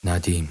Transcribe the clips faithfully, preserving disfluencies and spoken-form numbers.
ندیم.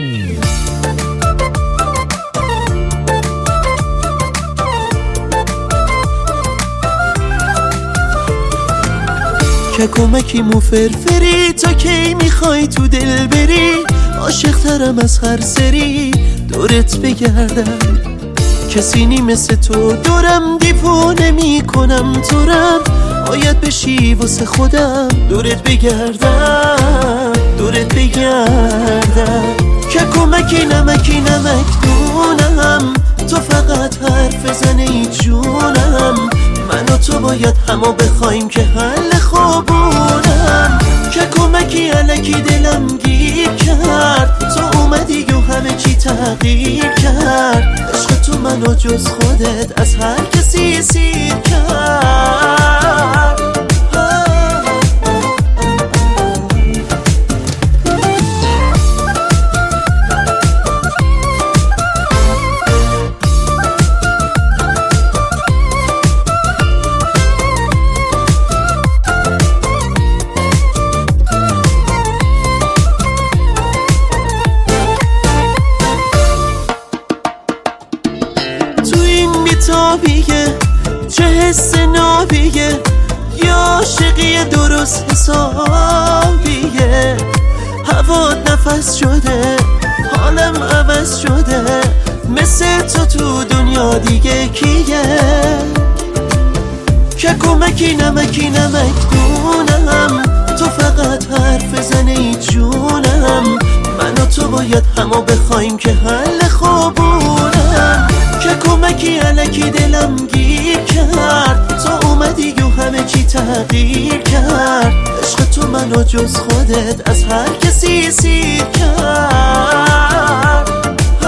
که کمکی مو فرفری تا کی میخوای تو دل بری، عاشق ترم از هر سری دورت بگردم. کسی نی مثل تو دورم دیوونه میکنم تورم، باید بشی واسه خودم دورت بگردم دورت بگردم. که کمکی نمکی نمک دونم، تو فقط حرف زنه ای جونم. من و تو باید همو بخوایم که حل خوبونم. که کمکی علکی دلم گیر کرد، تو اومدی و همه چی تغییر کرد. عشق تو منو جز خودت از هر کسی سیر کرد. بیتابیه چه حس نابیه، یا عاشقی درست حسابیه. هوات نفس شده حالم عوض شده، مثل تو تو دنیا دیگه کیه. که کمکی نمکی نمک دونم، تو فقط حرف زنه ای جونم. من و تو باید همو بخوایم که حل خوبونم. که کمکی علکی دلم گیر کرد، تو اومدی و همه چی تغییر کرد. عشق تو منو جز خودت از هر کسی سیر کرد.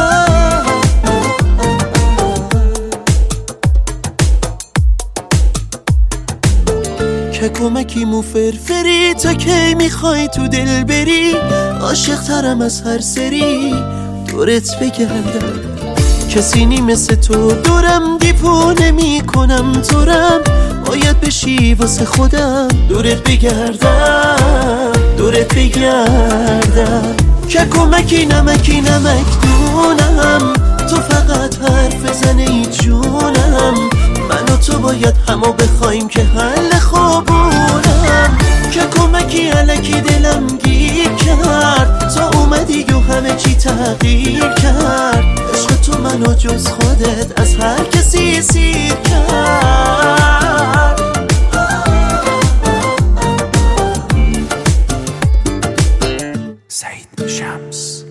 که کمکی مو فرفری تا کی میخوای تو دل بری، عاشق ترم از هر سری دورت بگردم. کسی نی مثل تو دورم دیوونه میکنم تورم، باید بشی واسه خودم دورت بگردم دورت بگردم. که کمکی نمکی نمک دونم، تو فقط حرف زنه ای جونم. من و تو باید همو بخوایم که حل خوبونم. که کمکی علکی دلم گیر کرد، تو اومدی و همه چی تغییر کرد. عشق تو منو جز خودت از هر کسی سیر کرد. سعید شمس.